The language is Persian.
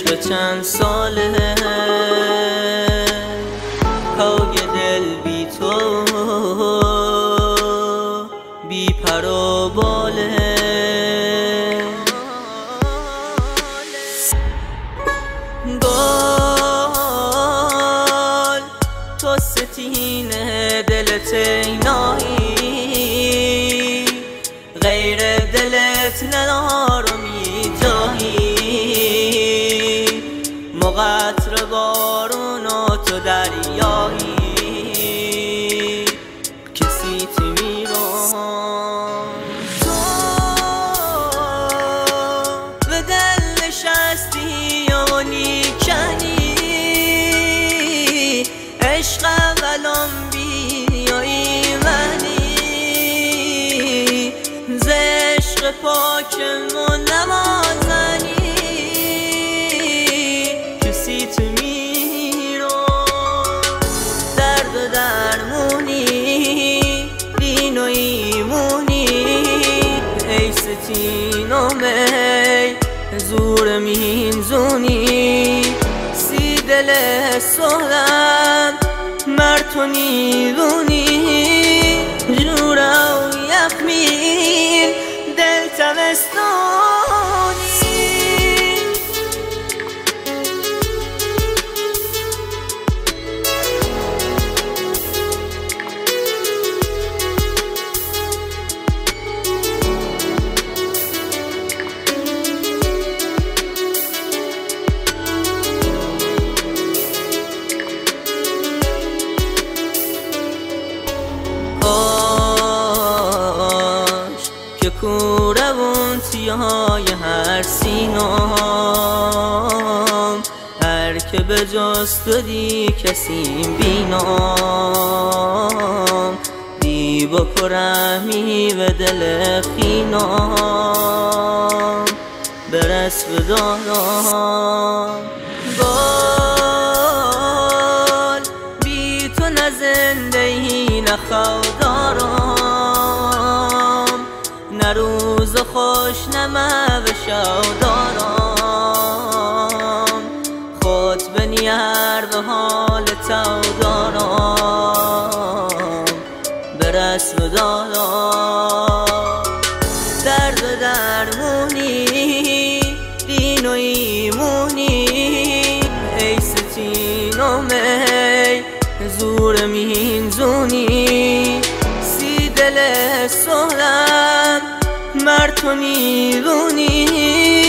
عشق چند ساله پای دل بی تو بی پر و باله گل تو ستینه دلت اینایی غیر دلت ندارمی جایی مقطر بارون و تو دریایی کسی تو میرون تو به دل نشستی و نیکنی عشق اولم بیایی منی ز عشق پاکمون نمازنی کسی تو میرون درد و درمونی دین و ایمونی ای ستین و می زور مینزونی سی دل سهلم مرتو نیرونی جوره و یخمین دل تبستانی که کوره اون تیهای هر سینام هر که به جز تو دی کسی بینام دی بکرمی به دل خینام برس به دارم گل بی تو نه زندگی نه خودارم نه روز خوش نه به شودارم خود بنیر به حال تو دارم برس به دارم درد و درمونی دین و ایمونی ای ستین و می زور مینزونی سی دل سهلم مرتو نیرونی